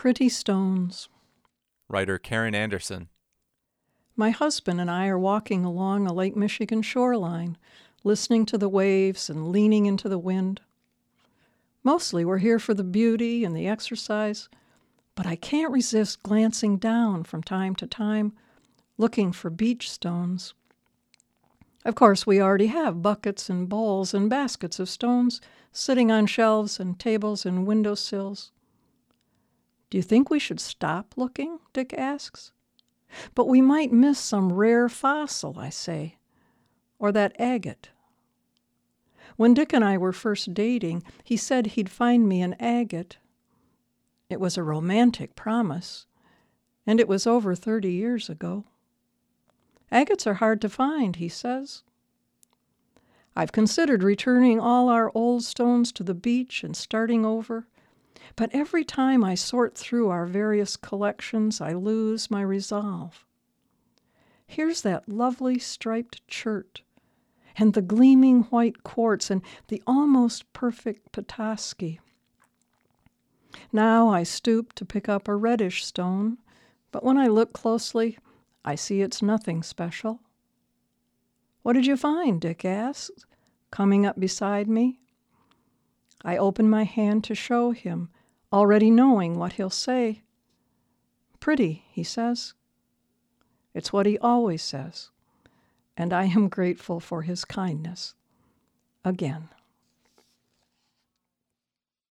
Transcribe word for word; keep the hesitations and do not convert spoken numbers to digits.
Pretty stones. Writer Karen Anderson. My husband and I are walking along a Lake Michigan shoreline, listening to the waves and leaning into the wind. Mostly we're here for the beauty and the exercise, but I can't resist glancing down from time to time, looking for beach stones. Of course, we already have buckets and bowls and baskets of stones sitting on shelves and tables and windowsills. Do you think we should stop looking? Dick asks. But we might miss some rare fossil, I say, or that agate. When Dick and I were first dating, he said he'd find me an agate. It was a romantic promise, and it was over thirty years ago. Agates are hard to find, he says. I've considered returning all our old stones to the beach and starting over, but every time I sort through our various collections, I lose my resolve. Here's that lovely striped chert, and the gleaming white quartz, and the almost perfect Petoskey. Now I stoop to pick up a reddish stone, but when I look closely, I see it's nothing special. What did you find? Dick asks, coming up beside me. I open my hand to show him, already knowing what he'll say. Pretty, he says. It's what he always says, and I am grateful for his kindness. Again.